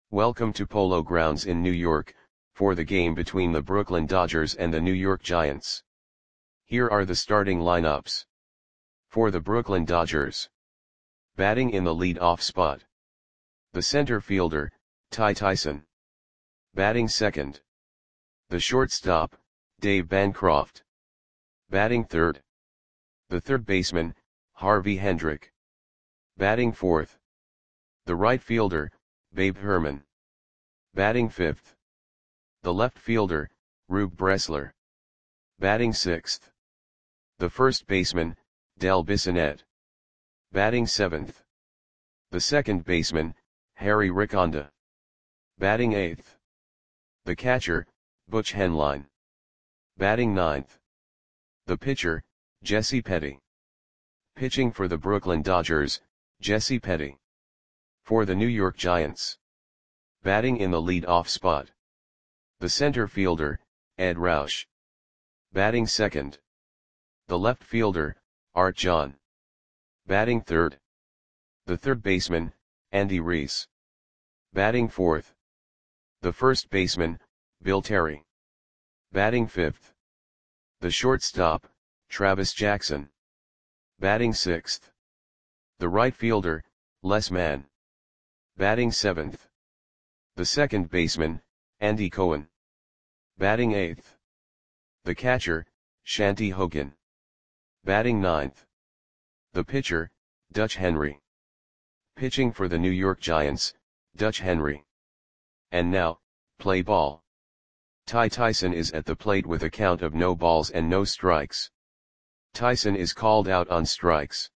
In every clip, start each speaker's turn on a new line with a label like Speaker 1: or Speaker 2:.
Speaker 1: Welcome to Polo Grounds in New York, for the game between the Brooklyn Dodgers and the New York Giants. Here are the starting lineups. For the Brooklyn Dodgers. Batting in the lead-off spot. The center fielder, Ty Tyson. Batting second. The shortstop, Dave Bancroft. Batting third. The third baseman, Harvey Hendrick. Batting fourth. The right fielder, Babe Herman. Batting fifth. The left fielder, Rube Bressler. Batting sixth. The first baseman, Del Bissonette. Batting seventh. The second baseman, Harry Riconda. Batting eighth. The catcher, Butch Henline. Batting ninth. The pitcher, Jesse Petty. Pitching for the Brooklyn Dodgers, Jesse Petty. For the New York Giants. Batting in the lead-off spot. The center fielder, Ed Roush. Batting second. The left fielder, Art John. Batting third. The third baseman, Andy Reese. Batting fourth. The first baseman, Bill Terry. Batting fifth. The shortstop, Travis Jackson. Batting sixth. The right fielder, Les Mann. Batting seventh. The second baseman, Andy Cohen. Batting eighth. The catcher, Shanti Hogan. Batting ninth. The pitcher, Dutch Henry. Pitching for the New York Giants, Dutch Henry. And now, play ball. Ty Tyson is at the plate with a count of no balls and no strikes. Tyson is called out on strikes.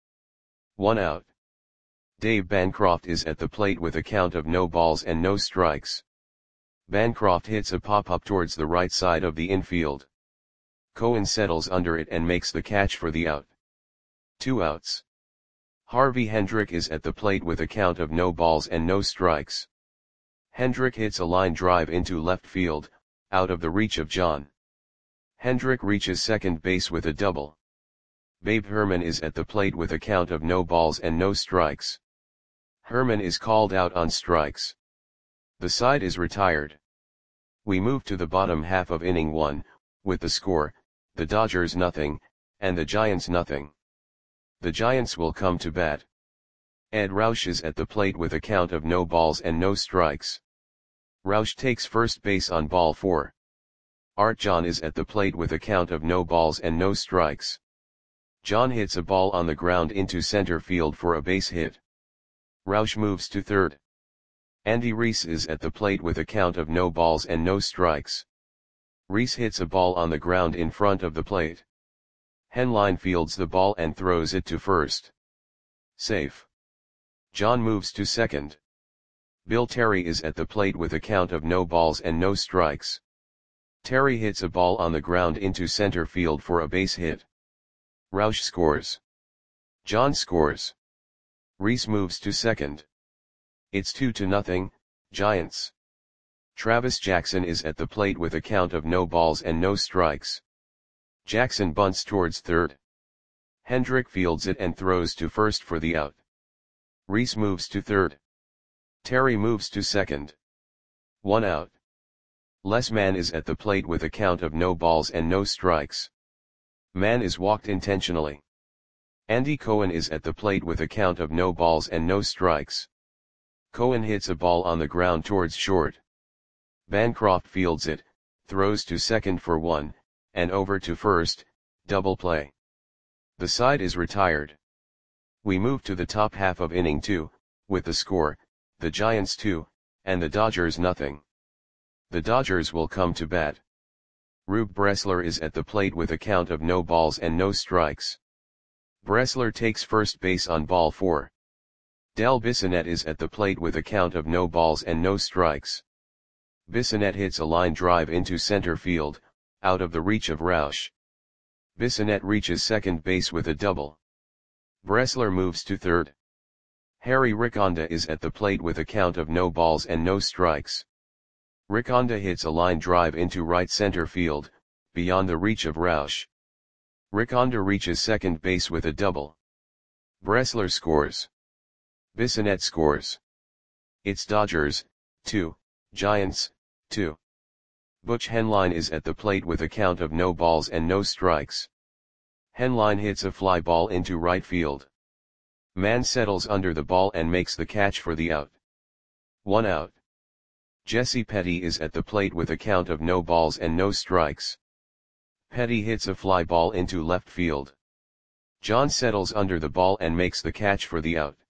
Speaker 1: 1 out. Dave Bancroft is at the plate with a count of no balls and no strikes. Bancroft hits a pop-up towards the right side of the infield. Cohen settles under it and makes the catch for the out. 2 outs. Harvey Hendrick is at the plate with a count of no balls and no strikes. Hendrick hits a line drive into left field, out of the reach of John. Hendrick reaches second base with a double. Babe Herman is at the plate with a count of no balls and no strikes. Herman is called out on strikes. The side is retired. We move to the bottom half of inning 1, with the score, the Dodgers nothing, and the Giants nothing. The Giants will come to bat. Ed Roush is at the plate with a count of no balls and no strikes. Roush takes first base on ball 4. Art John is at the plate with a count of no balls and no strikes. John hits a ball on the ground into center field for a base hit. Roush moves to third. Andy Reese is at the plate with a count of no balls and no strikes. Reese hits a ball on the ground in front of the plate. Henline fields the ball and throws it to first. Safe. John moves to second. Bill Terry is at the plate with a count of no balls and no strikes. Terry hits a ball on the ground into center field for a base hit. Roush scores. John scores. Reese moves to second. It's 2-0, Giants. Travis Jackson is at the plate with a count of no balls and no strikes. Jackson bunts towards third. Hendrick fields it and throws to first for the out. Reese moves to third. Terry moves to second. 1 out. Les Mann is at the plate with a count of no balls and no strikes. Mann is walked intentionally. Andy Cohen is at the plate with a count of no balls and no strikes. Cohen hits a ball on the ground towards short. Bancroft fields it, throws to second for 1, and over to first, double play. The side is retired. We move to the top half of inning 2, with the score, the Giants 2, and the Dodgers nothing. The Dodgers will come to bat. Rube Bressler is at the plate with a count of no balls and no strikes. Bressler takes first base on ball 4. Del Bissonette is at the plate with a count of no balls and no strikes. Bissonette hits a line drive into center field, out of the reach of Roush. Bissonette reaches second base with a double. Bressler moves to third. Harry Riconda is at the plate with a count of no balls and no strikes. Riconda hits a line drive into right center field, beyond the reach of Roush. Riconda reaches second base with a double. Bressler scores. Bissonette scores. It's Dodgers, 2, Giants, 2. Butch Henline is at the plate with a count of no balls and no strikes. Henline hits a fly ball into right field. Mann settles under the ball and makes the catch for the out. 1 out. Jesse Petty is at the plate with a count of no balls and no strikes. Petty hits a fly ball into left field. John settles under the ball and makes the catch for the out.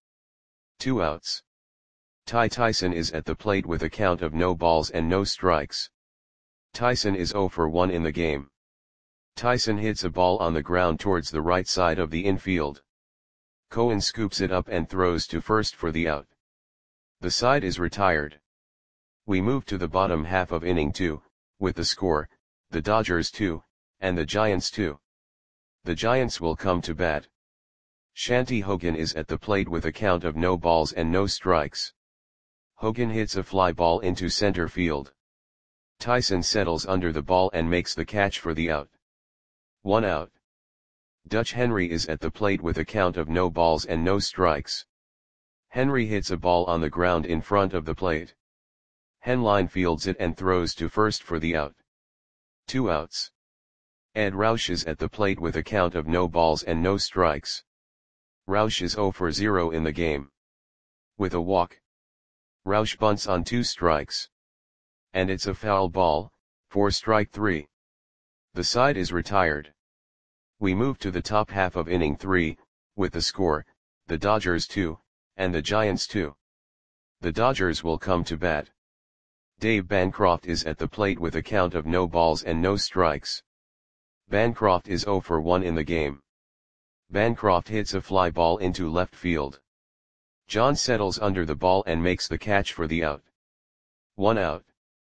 Speaker 1: 2 outs. Ty Tyson is at the plate with a count of no balls and no strikes. Tyson is 0 for 1 in the game. Tyson hits a ball on the ground towards the right side of the infield. Cohen scoops it up and throws to first for the out. The side is retired. We move to the bottom half of inning 2, with the score, the Dodgers 2, and the Giants 2. The Giants will come to bat. Shanty Hogan is at the plate with a count of no balls and no strikes. Hogan hits a fly ball into center field. Tyson settles under the ball and makes the catch for the out. 1 out. Dutch Henry is at the plate with a count of no balls and no strikes. Henry hits a ball on the ground in front of the plate. Henline fields it and throws to first for the out. 2 outs. Ed Roush is at the plate with a count of no balls and no strikes. Roush is 0 for 0 in the game. With a walk. Roush bunts on 2 strikes. And it's a foul ball, for strike 3. The side is retired. We move to the top half of inning 3, with the score, the Dodgers 2, and the Giants 2. The Dodgers will come to bat. Dave Bancroft is at the plate with a count of no balls and no strikes. Bancroft is 0 for 1 in the game. Bancroft hits a fly ball into left field. John settles under the ball and makes the catch for the out. 1 out.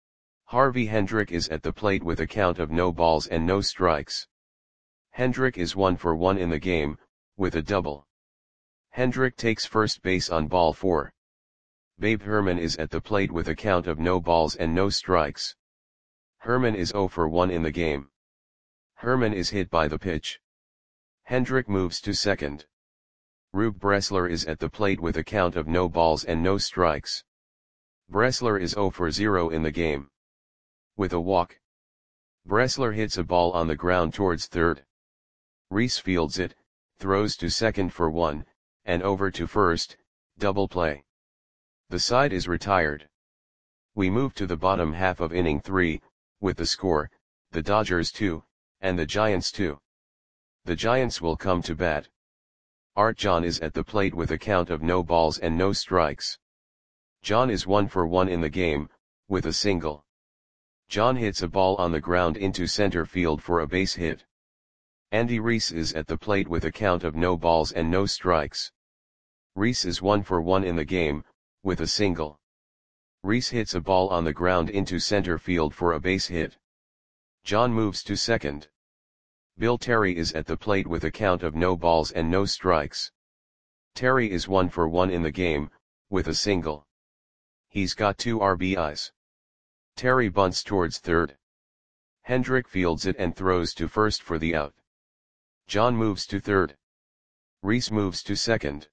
Speaker 1: Harvey Hendrick is at the plate with a count of no balls and no strikes. Hendrick is 1 for 1 in the game, with a double. Hendrick takes first base on ball 4. Babe Herman is at the plate with a count of no balls and no strikes. Herman is 0 for 1 in the game. Herman is hit by the pitch. Hendrick moves to second. Rube Bressler is at the plate with a count of no balls and no strikes. Bressler is 0 for 0 in the game. With a walk. Bressler hits a ball on the ground towards third. Reese fields it, throws to second for 1, and over to first, double play. The side is retired. We move to the bottom half of inning 3, with the score, the Dodgers 2, and the Giants 2. The Giants will come to bat. Art John is at the plate with a count of no balls and no strikes. John is 1 for 1 in the game, with a single. John hits a ball on the ground into center field for a base hit. Andy Reese is at the plate with a count of no balls and no strikes. Reese is 1 for 1 in the game, with a single. Reese hits a ball on the ground into center field for a base hit. John moves to second. Bill Terry is at the plate with a count of no balls and no strikes. Terry is 1 for 1 in the game, with a single. He's got 2 RBIs. Terry bunts towards third. Hendrick fields it and throws to first for the out. John moves to third. Reese moves to second.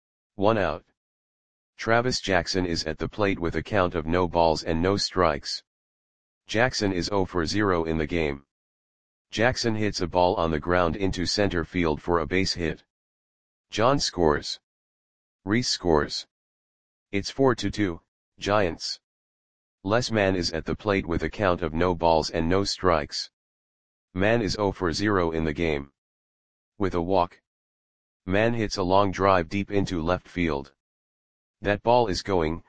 Speaker 1: 1 out. Travis Jackson is at the plate with a count of no balls and no strikes. Jackson is 0 for 0 in the game. Jackson hits a ball on the ground into center field for a base hit. John scores. Reese scores. It's 4-2, Giants. Les Mann is at the plate with a count of no balls and no strikes. Mann is 0 for 0 in the game. With a walk. Mann hits a long drive deep into left field. That ball is gone.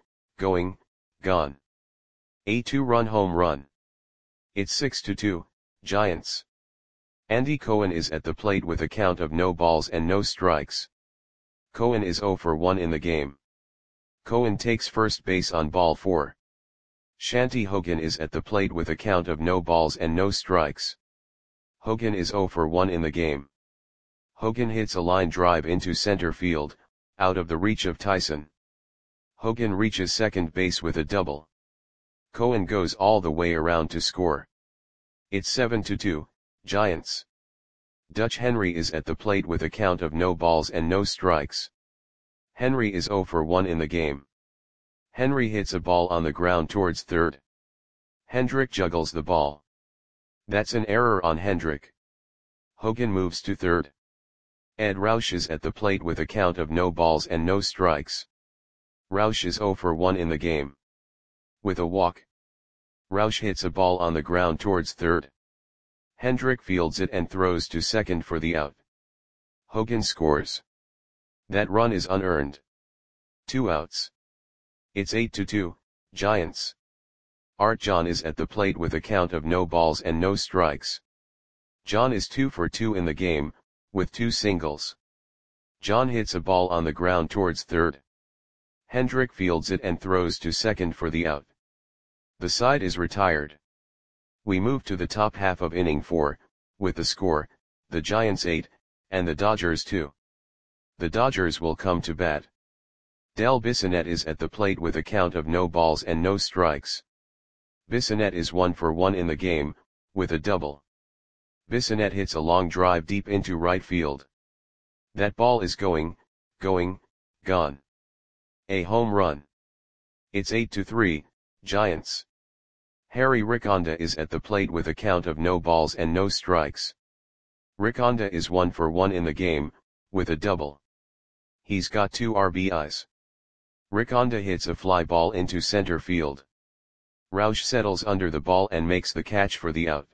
Speaker 1: A 2-run home run. It's 6-2, Giants. Andy Cohen is at the plate with a count of no balls and no strikes. Cohen is 0 for 1 in the game. Cohen takes first base on ball 4. Shanty Hogan is at the plate with a count of no balls and no strikes. Hogan is 0 for 1 in the game. Hogan hits a line drive into center field, out of the reach of Tyson. Hogan reaches second base with a double. Cohen goes all the way around to score. It's 7-2, Giants. Dutch Henry is at the plate with a count of no balls and no strikes. Henry is 0 for 1 in the game. Henry hits a ball on the ground towards third. Hendrick juggles the ball. That's an error on Hendrick. Hogan moves to third. Ed Roush is at the plate with a count of no balls and no strikes. Roush is 0 for 1 in the game. With a walk, Roush hits a ball on the ground towards third. Hendrick fields it and throws to second for the out. Hogan scores. That run is unearned. 2 outs. It's 8-2, Giants. Art John is at the plate with a count of no balls and no strikes. John is 2 for 2 in the game, with 2 singles. John hits a ball on the ground towards third. Hendrick fields it and throws to second for the out. The side is retired. We move to the top half of inning 4, with the score, the Giants 8, and the Dodgers 2. The Dodgers will come to bat. Del Bissonette is at the plate with a count of no balls and no strikes. Bissonette is 1 for 1 in the game, with a double. Bissonette hits a long drive deep into right field. That ball is going, gone. A home run. It's 8-3, Giants. Harry Riconda is at the plate with a count of no balls and no strikes. Riconda is 1 for 1 in the game, with a double. He's got 2 RBIs. Riconda hits a fly ball into center field. Roush settles under the ball and makes the catch for the out.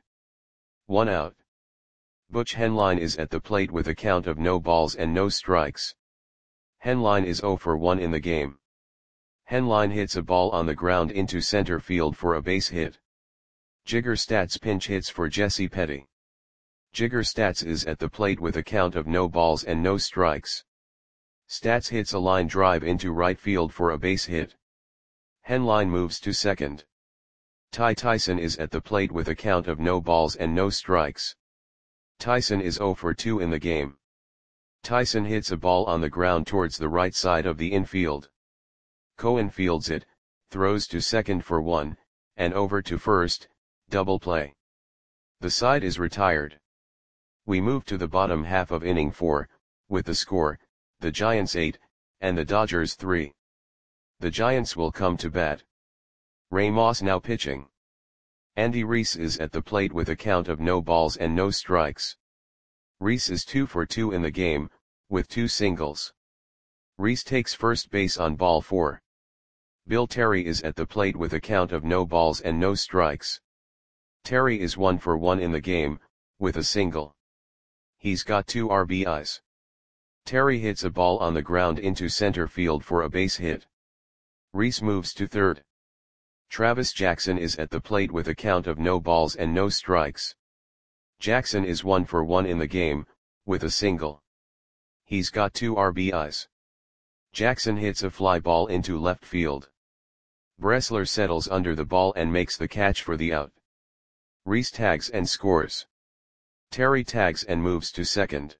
Speaker 1: 1 out. Butch Henline is at the plate with a count of no balls and no strikes. Henline is 0 for 1 in the game. Henline hits a ball on the ground into center field for a base hit. Jigger Stats pinch hits for Jesse Petty. Jigger Stats is at the plate with a count of no balls and no strikes. Stats hits a line drive into right field for a base hit. Henline moves to second. Ty Tyson is at the plate with a count of no balls and no strikes. Tyson is 0 for 2 in the game. Tyson hits a ball on the ground towards the right side of the infield. Cohen fields it, throws to second for 1, and over to first, double play. The side is retired. We move to the bottom half of inning 4, with the score, the Giants 8, and the Dodgers 3. The Giants will come to bat. Ray Moss now pitching. Andy Reese is at the plate with a count of no balls and no strikes. Reese is 2 for 2 in the game, with 2 singles. Reese takes first base on ball 4. Bill Terry is at the plate with a count of no balls and no strikes. Terry is 1 for 1 in the game, with a single. He's got 2 RBIs. Terry hits a ball on the ground into center field for a base hit. Reese moves to third. Travis Jackson is at the plate with a count of no balls and no strikes. Jackson is 1 for 1 in the game, with a single. He's got 2 RBIs. Jackson hits a fly ball into left field. Bressler settles under the ball and makes the catch for the out. Reese tags and scores. Terry tags and moves to second.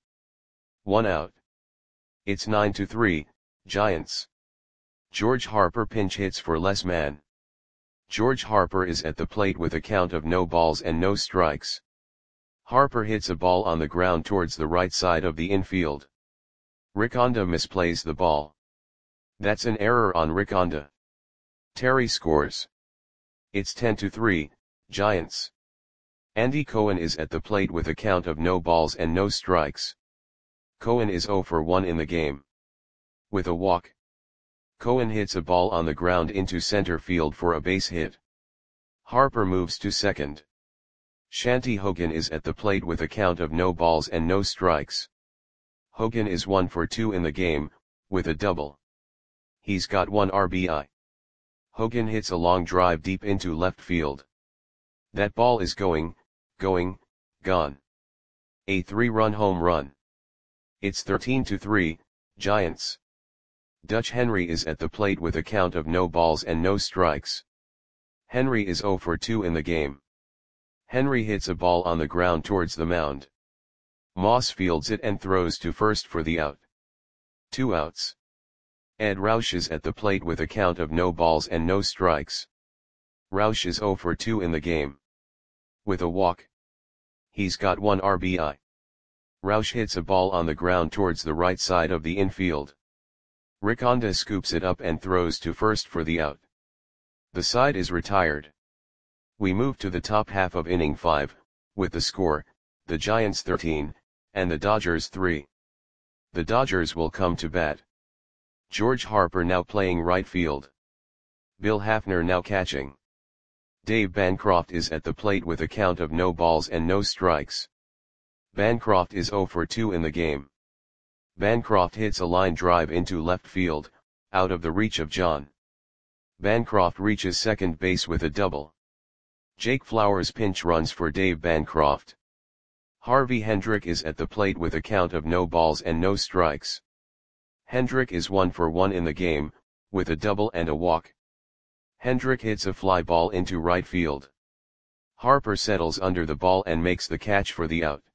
Speaker 1: 1 out. It's 9-3, Giants. George Harper pinch hits for Les Mann. George Harper is at the plate with a count of no balls and no strikes. Harper hits a ball on the ground towards the right side of the infield. Riconda misplays the ball. That's an error on Riconda. Terry scores. It's 10-3, Giants. Andy Cohen is at the plate with a count of no balls and no strikes. Cohen is 0 for 1 in the game. With a walk, Cohen hits a ball on the ground into center field for a base hit. Harper moves to second. Shanty Hogan is at the plate with a count of no balls and no strikes. Hogan is 1 for 2 in the game, with a double. He's got 1 RBI. Hogan hits a long drive deep into left field. That ball is going, gone. A 3-run home run. It's 13-3, Giants. Dutch Henry is at the plate with a count of no balls and no strikes. Henry is 0 for 2 in the game. Henry hits a ball on the ground towards the mound. Moss fields it and throws to first for the out. 2 outs. Ed Roush is at the plate with a count of no balls and no strikes. Roush is 0 for 2 in the game. With a walk, he's got 1 RBI. Roush hits a ball on the ground towards the right side of the infield. Riconda scoops it up and throws to first for the out. The side is retired. We move to the top half of inning 5, with the score, the Giants 13, and the Dodgers 3. The Dodgers will come to bat. George Harper now playing right field. Bill Hafner now catching. Dave Bancroft is at the plate with a count of no balls and no strikes. Bancroft is 0 for 2 in the game. Bancroft hits a line drive into left field, out of the reach of John. Bancroft reaches second base with a double. Jake Flowers pinch runs for Dave Bancroft. Harvey Hendrick is at the plate with a count of no balls and no strikes. Hendrick is 1 for 1 in the game, with a double and a walk. Hendrick hits a fly ball into right field. Harper settles under the ball and makes the catch for the out.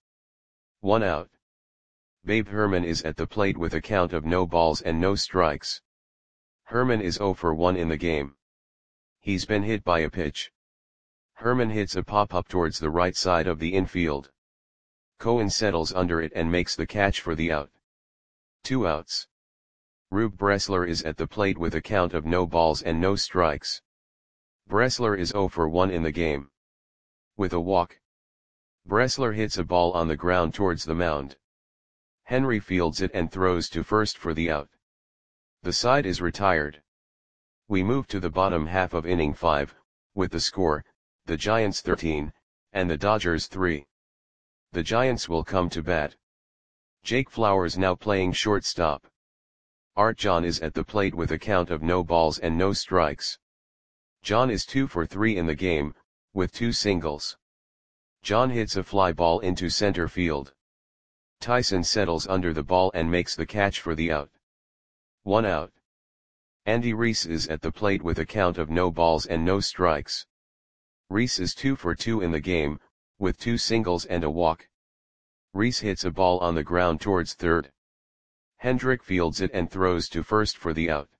Speaker 1: 1 out. Babe Herman is at the plate with a count of no balls and no strikes. Herman is 0 for 1 in the game. He's been hit by a pitch. Herman hits a pop-up towards the right side of the infield. Cohen settles under it and makes the catch for the out. 2 outs. Rube Bressler is at the plate with a count of no balls and no strikes. Bressler is 0 for 1 in the game. With a walk. Bressler hits a ball on the ground towards the mound. Henry fields it and throws to first for the out. The side is retired. We move to the bottom half of inning 5, with the score, the Giants 13, and the Dodgers 3. The Giants will come to bat. Jake Flowers now playing shortstop. Art John is at the plate with a count of no balls and no strikes. John is 2 for 3 in the game, with 2 singles. John hits a fly ball into center field. Tyson settles under the ball and makes the catch for the out. 1 out. Andy Reese is at the plate with a count of no balls and no strikes. Reese is 2 for 2 in the game, with 2 singles and a walk. Reese hits a ball on the ground towards third. Hendrick fields it and throws to first for the out.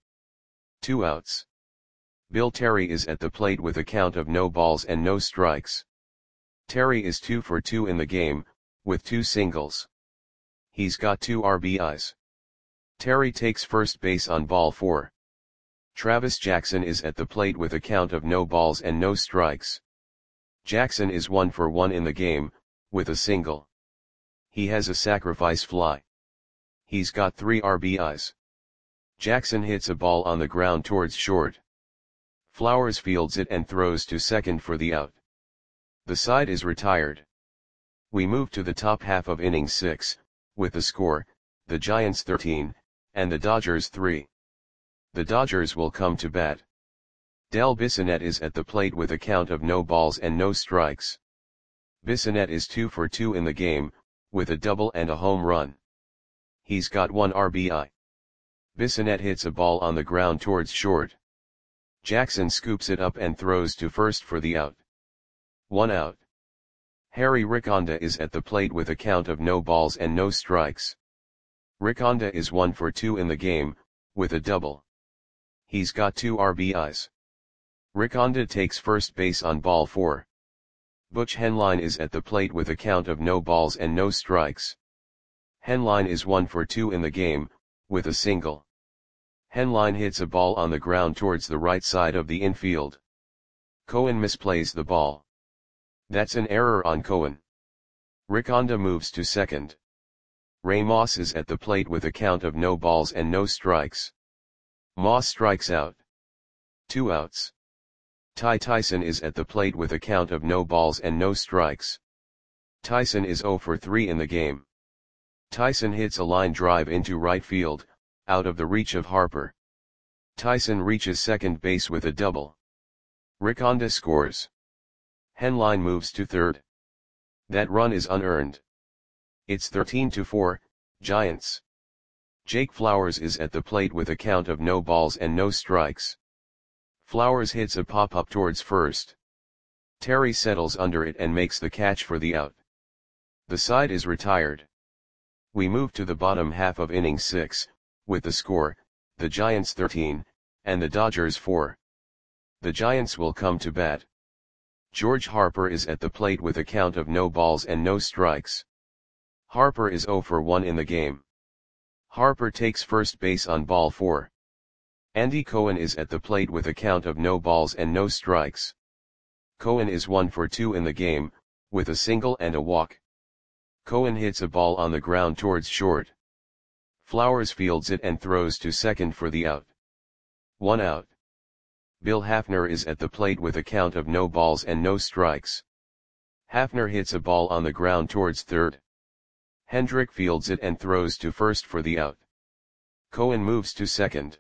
Speaker 1: 2 outs. Bill Terry is at the plate with a count of no balls and no strikes. Terry is 2 for 2 in the game, with 2 singles. He's got 2 RBIs. Terry takes first base on ball 4. Travis Jackson is at the plate with a count of no balls and no strikes. Jackson is 1 for 1 in the game, with a single. He has a sacrifice fly. He's got 3 RBIs. Jackson hits a ball on the ground towards short. Flowers fields it and throws to second for the out. The side is retired. We move to the top half of inning 6, with the score, the Giants 13, and the Dodgers 3. The Dodgers will come to bat. Del Bissonette is at the plate with a count of no balls and no strikes. Bissonette is 2 for 2 in the game, with a double and a home run. He's got 1 RBI. Bissonette hits a ball on the ground towards short. Jackson scoops it up and throws to first for the out. 1 out. Harry Riconda is at the plate with a count of no balls and no strikes. Riconda is 1 for 2 in the game, with a double. He's got 2 RBIs. Riconda takes first base on ball 4. Butch Henline is at the plate with a count of no balls and no strikes. Henline is 1 for 2 in the game, with a single. Henline hits a ball on the ground towards the right side of the infield. Cohen misplays the ball. That's an error on Cohen. Riconda moves to second. Ray Moss is at the plate with a count of no balls and no strikes. Moss strikes out. 2 outs. Ty Tyson is at the plate with a count of no balls and no strikes. Tyson is 0 for 3 in the game. Tyson hits a line drive into right field, out of the reach of Harper. Tyson reaches second base with a double. Riconda scores. Henline moves to third. That run is unearned. It's 13-4, Giants. Jake Flowers is at the plate with a count of no balls and no strikes. Flowers hits a pop-up towards first. Terry settles under it and makes the catch for the out. The side is retired. We move to the bottom half of inning 6, with the score, the Giants 13, and the Dodgers 4. The Giants will come to bat. George Harper is at the plate with a count of no balls and no strikes. Harper is 0 for 1 in the game. Harper takes first base on ball 4. Andy Cohen is at the plate with a count of no balls and no strikes. Cohen is 1 for 2 in the game, with a single and a walk. Cohen hits a ball on the ground towards short. Flowers fields it and throws to second for the out. 1 out. Bill Hafner is at the plate with a count of no balls and no strikes. Hafner hits a ball on the ground towards third. Hendrick fields it and throws to first for the out. Cohen moves to second.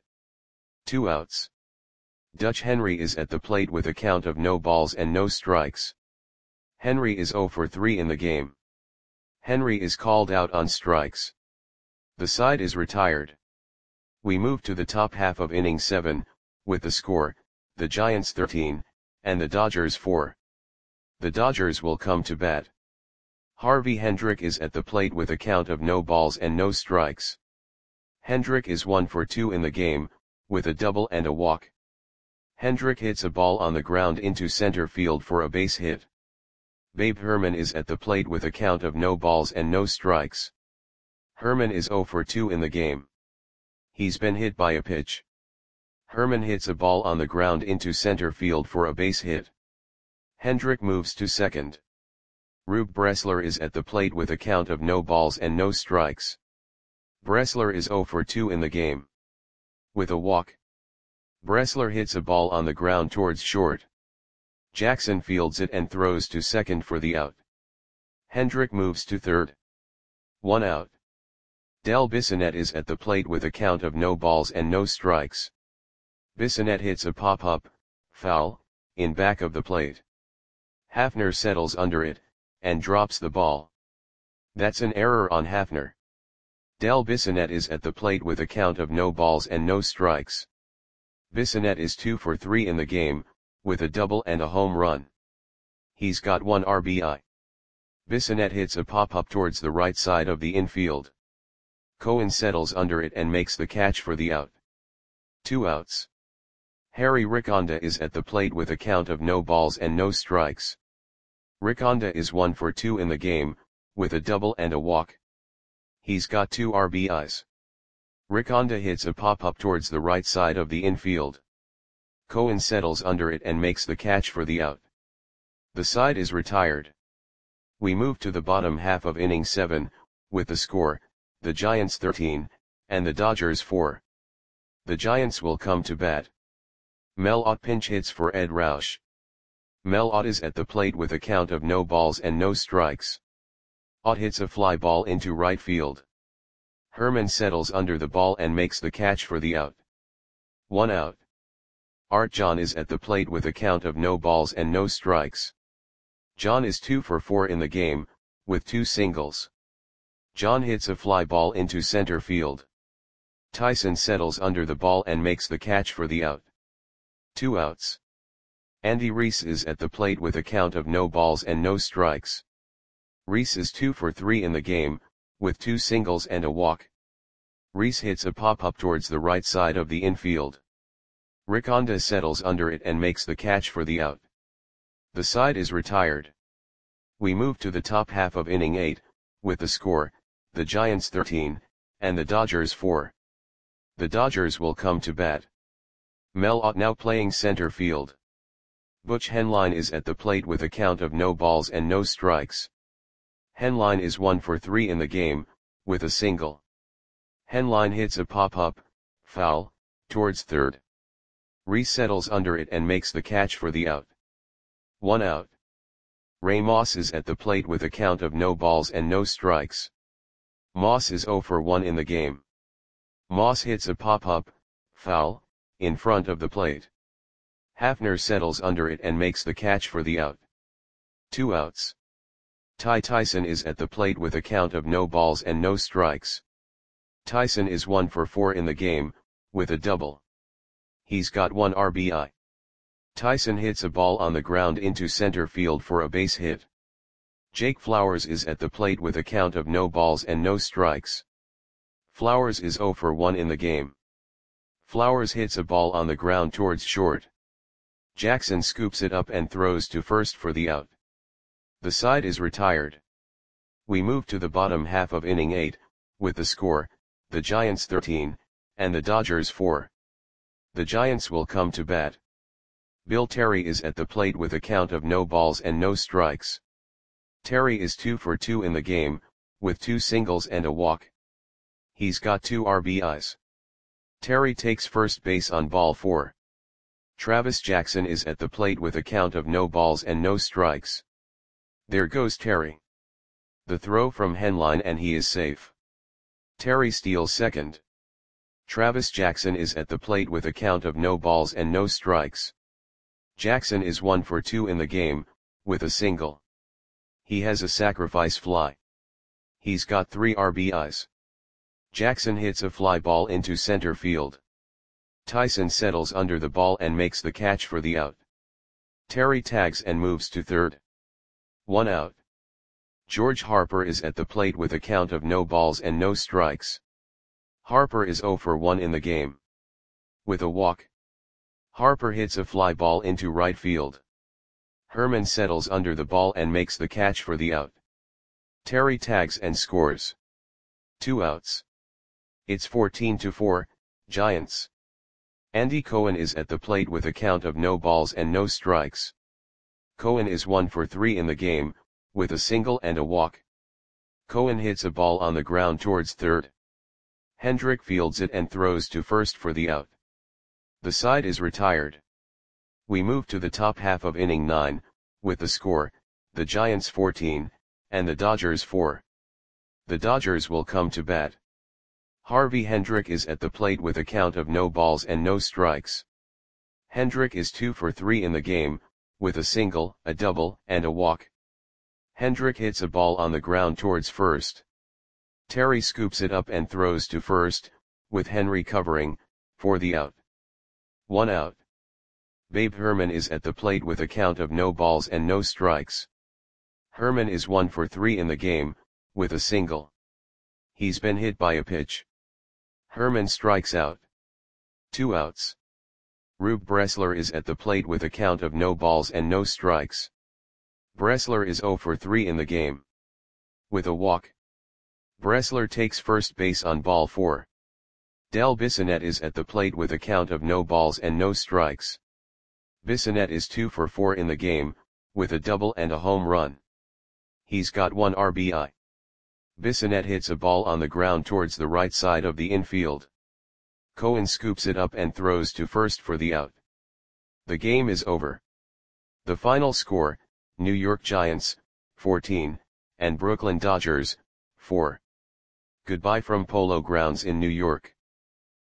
Speaker 1: 2 outs. Dutch Henry is at the plate with a count of no balls and no strikes. Henry is 0 for 3 in the game. Henry is called out on strikes. The side is retired. We move to the top half of inning 7, with the score, the Giants 13, and the Dodgers 4. The Dodgers will come to bat. Harvey Hendrick is at the plate with a count of no balls and no strikes. Hendrick is 1 for 2 in the game, with a double and a walk. Hendrick hits a ball on the ground into center field for a base hit. Babe Herman is at the plate with a count of no balls and no strikes. Herman is 0 for 2 in the game. He's been hit by a pitch. Herman hits a ball on the ground into center field for a base hit. Hendrick moves to second. Rube Bressler is at the plate with a count of no balls and no strikes. Bressler is 0 for 2 in the game. With a walk. Bressler hits a ball on the ground towards short. Jackson fields it and throws to second for the out. Hendrick moves to third. 1 out. Del Bissonette is at the plate with a count of no balls and no strikes. Bissonette hits a pop-up, foul, in back of the plate. Hafner settles under it, and drops the ball. That's an error on Hafner. Del Bissonette is at the plate with a count of no balls and no strikes. Bissonette is 2 for 3 in the game, with a double and a home run. He's got 1 RBI. Bissonette hits a pop-up towards the right side of the infield. Cohen settles under it and makes the catch for the out. 2 outs. Harry Riconda is at the plate with a count of no balls and no strikes. Riconda is 1 for 2 in the game, with a double and a walk. He's got 2 RBIs. Riconda hits a pop-up towards the right side of the infield. Cohen settles under it and makes the catch for the out. The side is retired. We move to the bottom half of inning 7, with the score, the Giants 13, and the Dodgers 4. The Giants will come to bat. Mel Ott pinch hits for Ed Roush. Mel Ott is at the plate with a count of no balls and no strikes. Ott hits a fly ball into right field. Herman settles under the ball and makes the catch for the out. 1 out. Art John is at the plate with a count of no balls and no strikes. John is 2 for 4 in the game, with 2 singles. John hits a fly ball into center field. Tyson settles under the ball and makes the catch for the out. 2 outs. Andy Reese is at the plate with a count of no balls and no strikes. Reese is 2 for 3 in the game, with 2 singles and a walk. Reese hits a pop-up towards the right side of the infield. Riconda settles under it and makes the catch for the out. The side is retired. We move to the top half of inning 8, with the score, the Giants 13, and the Dodgers 4. The Dodgers will come to bat. Mel Ott now playing center field. Butch Henline is at the plate with a count of no balls and no strikes. Henline is 1 for 3 in the game, with a single. Henline hits a pop-up, foul, towards third. Reese settles under it and makes the catch for the out. 1 out. Ray Moss is at the plate with a count of no balls and no strikes. Moss is 0 for 1 in the game. Moss hits a pop-up, foul, in front of the plate. Hafner settles under it and makes the catch for the out. 2 outs. Ty Tyson is at the plate with a count of no balls and no strikes. Tyson is 1 for 4 in the game, with a double. He's got 1 RBI. Tyson hits a ball on the ground into center field for a base hit. Jake Flowers is at the plate with a count of no balls and no strikes. Flowers is 0 for 1 in the game. Flowers hits a ball on the ground towards short. Jackson scoops it up and throws to first for the out. The side is retired. We move to the bottom half of inning 8, with the score, the Giants 13, and the Dodgers 4. The Giants will come to bat. Bill Terry is at the plate with a count of no balls and no strikes. Terry is 2 for 2 in the game, with 2 singles and a walk. He's got 2 RBIs. Terry takes first base on ball 4. Travis Jackson is at the plate with a count of no balls and no strikes. There goes Terry. The throw from Henline and he is safe. Terry steals second. Travis Jackson is at the plate with a count of no balls and no strikes. Jackson is 1 for 2 in the game, with a single. He has a sacrifice fly. He's got 3 RBIs. Jackson hits a fly ball into center field. Tyson settles under the ball and makes the catch for the out. Terry tags and moves to third. 1 out. George Harper is at the plate with a count of no balls and no strikes. Harper is 0 for 1 in the game. With a walk. Harper hits a fly ball into right field. Herman settles under the ball and makes the catch for the out. Terry tags and scores. 2 outs. It's 14-4, Giants. Andy Cohen is at the plate with a count of no balls and no strikes. Cohen is 1 for 3 in the game, with a single and a walk. Cohen hits a ball on the ground towards third. Hendrick fields it and throws to first for the out. The side is retired. We move to the top half of inning 9, with the score, the Giants 14, and the Dodgers 4. The Dodgers will come to bat. Harvey Hendrick is at the plate with a count of no balls and no strikes. Hendrick is 2 for 3 in the game, with a single, a double, and a walk. Hendrick hits a ball on the ground towards first. Terry scoops it up and throws to first, with Henry covering, for the out. 1 out. Babe Herman is at the plate with a count of no balls and no strikes. Herman is 1 for 3 in the game, with a single. He's been hit by a pitch. Herman strikes out. 2 outs. Rube Bressler is at the plate with a count of no balls and no strikes. Bressler is 0 for 3 in the game. With a walk. Bressler takes first base on ball 4. Del Bissonette is at the plate with a count of no balls and no strikes. Bissonette is 2 for 4 in the game, with a double and a home run. He's got 1 RBI. Bissonette hits a ball on the ground towards the right side of the infield. Cohen scoops it up and throws to first for the out. The game is over. The final score, New York Giants, 14, and Brooklyn Dodgers, 4. Goodbye from Polo Grounds in New York.